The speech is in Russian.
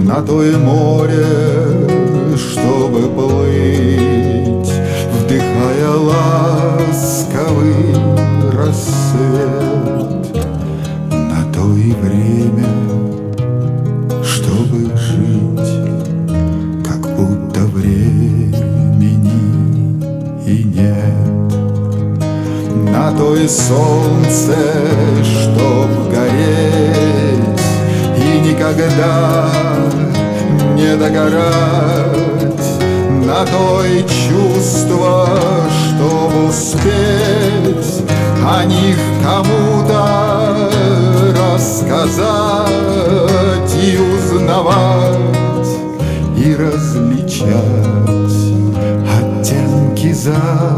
на то и море, чтобы плыть, вдыхая ласковый рассвет. На то и время, чтобы жить, как будто времени и нет. На то и солнце, чтоб гореть и никогда не догорать. На то и чувства, чтоб успеть о них кому-то рассказать и узнавать, и различать оттенки за